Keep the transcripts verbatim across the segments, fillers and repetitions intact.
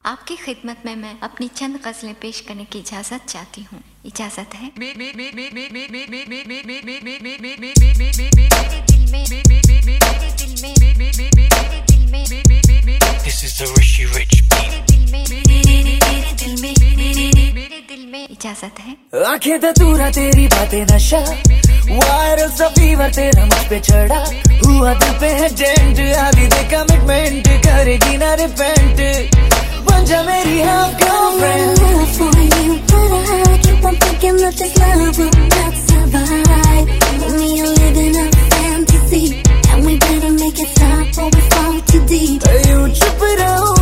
आपकी खिदमत में मैं अपनी चंद गजलें पेश करने की इजाजत चाहती हूँ। इजाजत है। This is the Rishi Rich beat. इजाजत है। आंखें धतूरा तेरी बातें नशा, वायरल सा फीवर तेरा मुझ पे चढ़ा, हुआ दिल पे है डेंट, आगे दे कमिटमेंट, करेगी ना रिपेंट, बन जा मेरी half girlfriend. I keep on thinking that this love will not survive. We are living a fantasy, and we better make it stop or we fall too deep. यूं चुप रहो,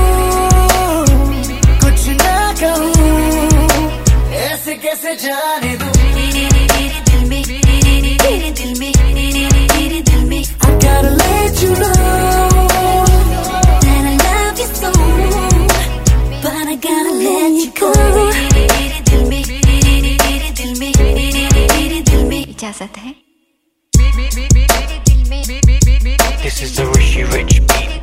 कुछ ना कहूँ, ऐसे कैसे जाने दूँ। I gotta let you know that I love you so, but I gotta let you go. इजाजत है। This is the Rishi Rich beat.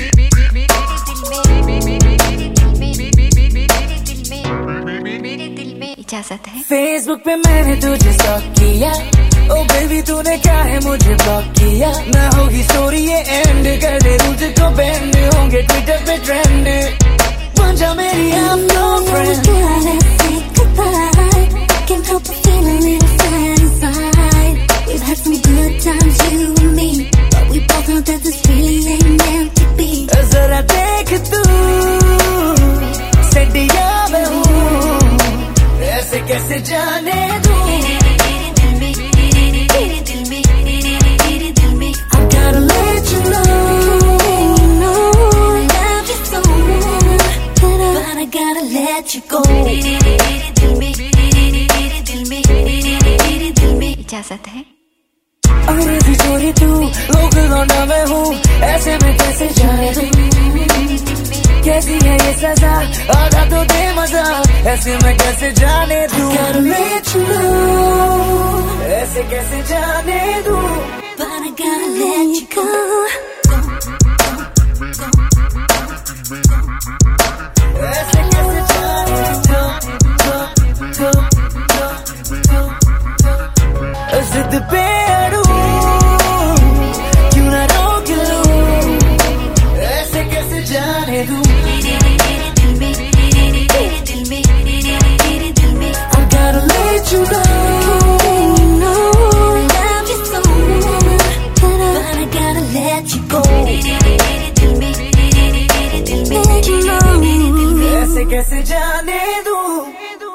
इजाजत है। फेसबुक पे मैंने तुझे स्टॉक किया, ओ बेबी तूने क्या है मुझे ब्लॉक किया, ना होगी स्टोरी ये एंड, कर दे तुझको बैंड, होंगे ट्विटर पे ट्रेंड, बन जा मेरी हम girlfriend. Can't help but feel a little sad inside. We've had some good times, you and me, but we both know that this really ain't meant to be. जरा देख तू सडिया मैं हूँ, ऐसे कैसे जाने दूँ। I gotta let you know I love you so, but I gotta let you go. इजाजत है। अंग्रेजी चोरी तू, लोकल लौंडा मैं हूँ, ऐसे में कैसे जाने दूँ। कैसी है ये सजा, आधा तो दे मजा, ऐसे में कैसे जाने दूँ। I gotta let you know, ऐसे कैसे जाने दूँ। But I gotta let you go. ऐसे कैसे जाने दूँ। जिद पे अड़ूं, क्यों ना रोक लूं, ऐसे कैसे जाने दूं। I gotta let you know I love you so, but I gotta let you go. Let you know ऐसे कैसे जाने दूं।